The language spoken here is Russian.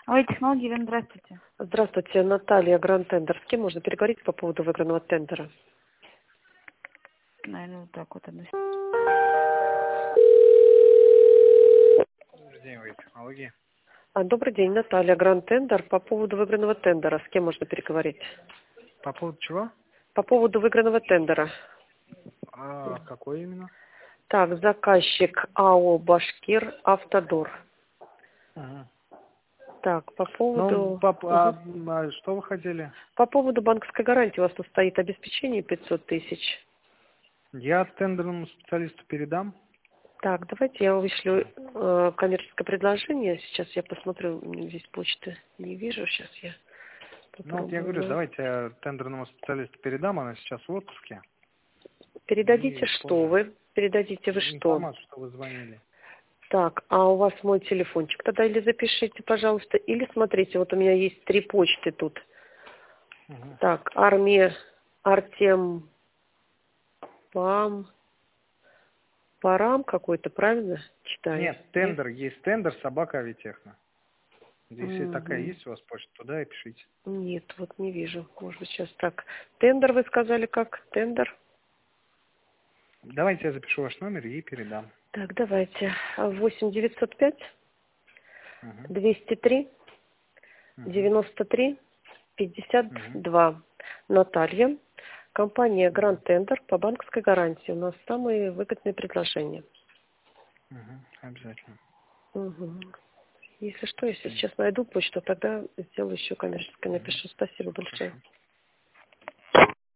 Ой, технологии, Елена, здравствуйте. Здравствуйте, Наталья, Гранд Тендер. С кем можно переговорить по поводу выигранного тендера? Наверное, вот так вот. Добрый день, вы технологии. Добрый день, Наталья, Гранд Тендер. По поводу выигранного тендера. С кем можно переговорить? По поводу чего? По поводу выигранного тендера. Какой именно? Так, заказчик АО «Башкир Автодор». Ага. Так, по Ну, поводу... что вы хотели? По поводу банковской гарантии у вас тут стоит обеспечение 500 тысяч. Я тендерному специалисту передам. Так, давайте я вышлю коммерческое предложение. Сейчас я посмотрю, здесь почты не вижу. Сейчас я Ну, вот я говорю, попробую. давайте я тендерному специалисту передам, она сейчас в отпуске. Передадите И что позже вы? Передадите вы что? информацию, что вы звонили. Так, а у вас мой телефончик тогда или запишите, пожалуйста, или смотрите, вот у меня есть 3 почты тут. Ага. Так, армия, Артем, Парам какой-то, правильно читаю? Нет, Нет? тендер, есть тендер, собака Авитехно. Если такая Мгм. есть у вас почта, туда и пишите. Нет, вот не вижу. Может быть, сейчас так. Тендер вы сказали как? Тендер? Давайте я запишу ваш номер и передам. Так, давайте. 8 905 Угу. 203 Угу. 93 Угу. 52. Наталья. Компания Угу. Гранд Тендер по банковской гарантии. У нас самые выгодные предложения. Угу. Обязательно. Мгм. Если что, если Мгм. сейчас найду почту, тогда сделаю еще коммерческое, Мгм. напишу. Спасибо Все большое. хорошо.